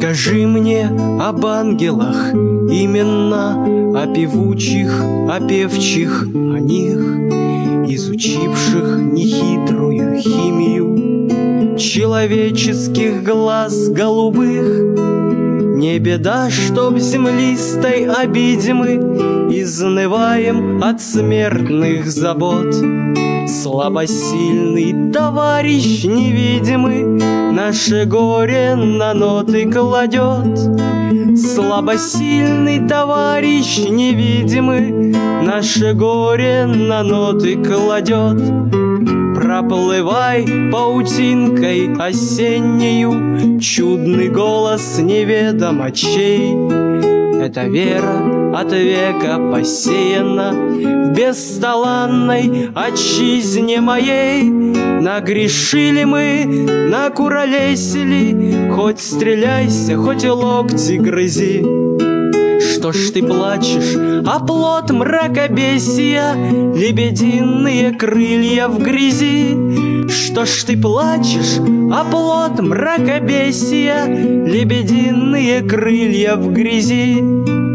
Расскажи мне об ангелах, именно о певучих, о певчих, о них, изучивших нехитрую химию человеческих глаз голубых. Не беда, что в землистой обиде мы изнываем от смертных забот. Слабосильный товарищ невидимый наше горе на ноты кладет. Слабосильный товарищ невидимый наше горе на ноты кладет. Проплывай паутинкой осеннею, чудный голос неведомо чей. Эта вера от века посеяна в бесталанной отчизне моей. Нагрешили мы, накуролесили, хоть стреляйся, хоть и локти грызи. Что ж ты плачешь, оплот мракобесия, лебединые крылья в грязи? Что ж ты плачешь, оплот мракобесия, лебединые крылья в грязи?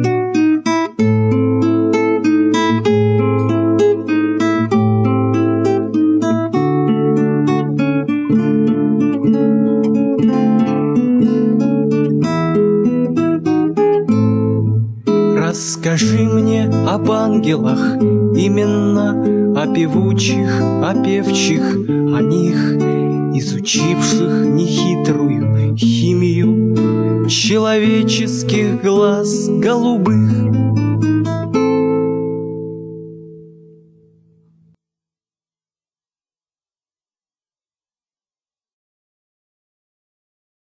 Расскажи мне об ангелах, именно о певучих, о певчих, о них, изучивших нехитрую химию человеческих глаз голубых.